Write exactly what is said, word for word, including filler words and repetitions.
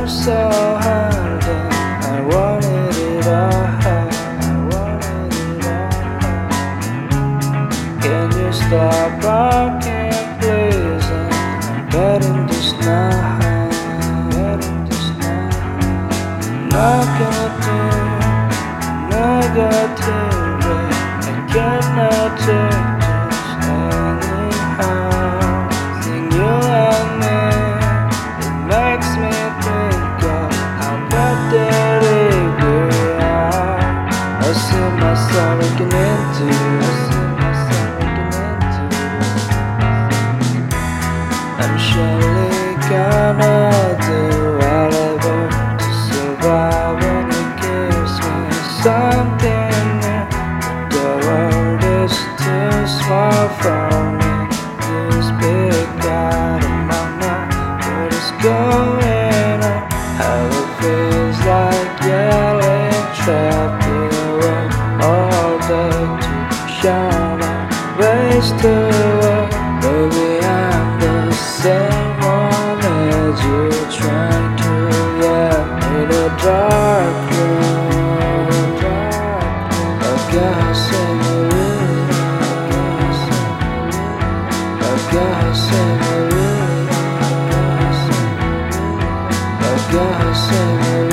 love so hard and I wanted it all. I wanted it all. Can you stop rocking, please? I'm betting this night, betting this night. Negative, negative. I cannot take this anyhow. Seeing you and me, it makes me think of how pathetic we are. I see myself looking into you. I see myself looking into you. I'm surely gonna do whatever to survive, and it gives me something new. The world is too small for me. This big God in my mind, what is going on? How it feels like yelling, trapped in a room all day to shine my ways to work. Baby, I'm the same one as you, trying to get in a dark room. I guess I'm really, I guess I'm really, I guess I'm really.